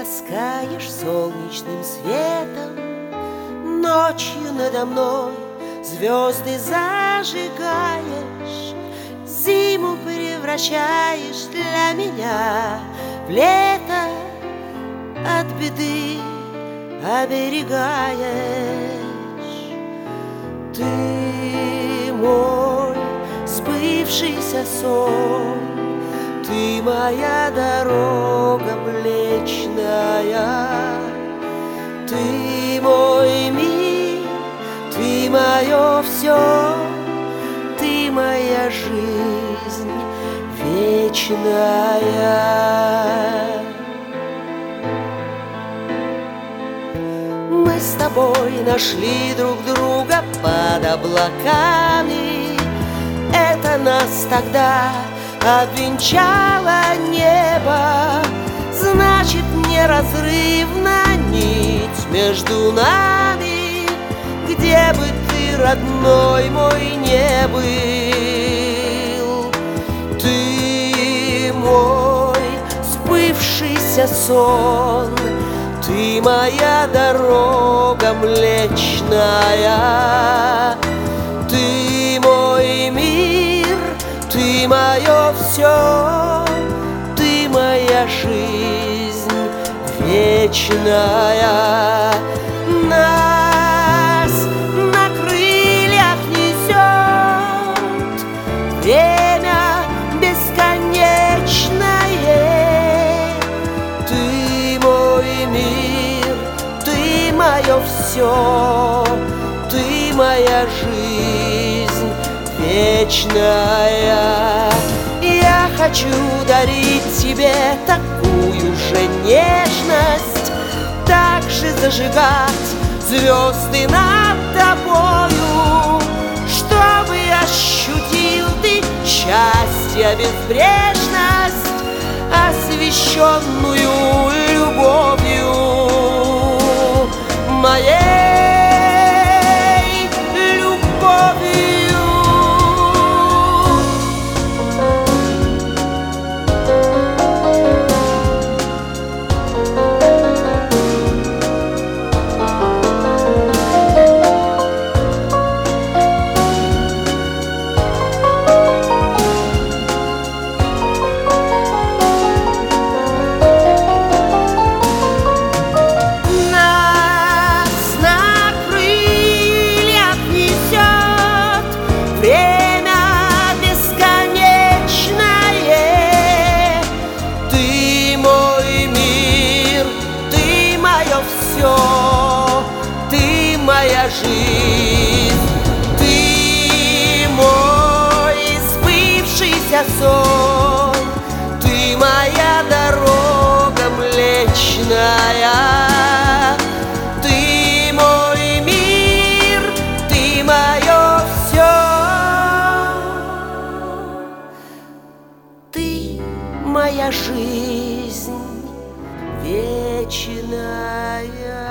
ласкаешь солнечным светом, ночью надо мной звезды зажигаешь, зиму превращаешь для меня в лето, от беды оберегаешь. Ты мой сбывшийся сон, ты моя дорога млечная, ты мой мир, ты мое все, ты моя жизнь вечная. Мы с тобой нашли друг друга под облаками, это нас тогда обвенчало небо, значит, неразрывна нить между нами, где бы ты, родной мой, не был. Ты мой сбывшийся сон, ты моя дорога млечная, ты мой мир, ты мое все, ты моя жизнь вечная. Нас на крыльях несет время бесконечное. Ты мой мир, ты мое все, ты моя жизнь вечная. Я хочу дарить тебе такую же нежность, так же зажигать звезды над тобою, чтобы ощутил ты счастье, безбрежность, освященную любовью моей любовью. Ты моя жизнь, ты мой сбывшийся сон, ты моя дорога млечная, ты мой мир, ты мое все, ты моя жизнь вечная.